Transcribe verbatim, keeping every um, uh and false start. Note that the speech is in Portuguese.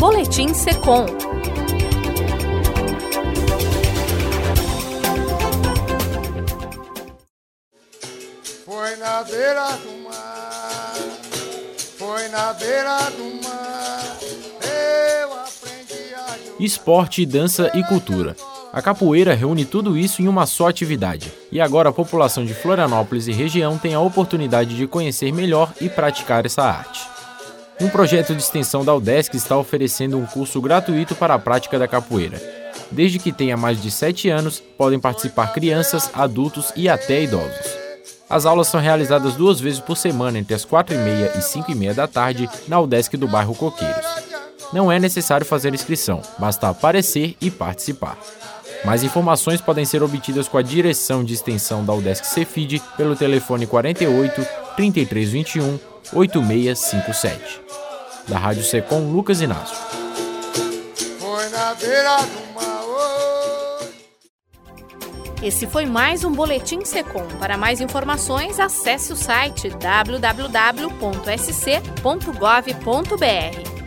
Boletim Secom. Foi na beira do mar, foi na beira do mar, eu aprendi a jogar. Esporte, dança e cultura. A capoeira reúne tudo isso em uma só atividade. E agora a população de Florianópolis e região tem a oportunidade de conhecer melhor e praticar essa arte. Um projeto de extensão da UDESC está oferecendo um curso gratuito para a prática da capoeira. Desde que tenha mais de sete anos, podem participar crianças, adultos e até idosos. As aulas são realizadas duas vezes por semana, entre as quatro e meia e cinco e meia da tarde, na UDESC do bairro Coqueiros. Não é necessário fazer inscrição, basta aparecer e participar. Mais informações podem ser obtidas com a direção de extensão da UDESC Cefid pelo telefone quarenta e oito, trinta e três vinte e um, oito seis cinco sete. Da Rádio Secom, Lucas Inácio. Foi na beira do mar. Esse foi mais um Boletim Secom. Para mais informações, acesse o site w w w ponto s c ponto gov ponto b r.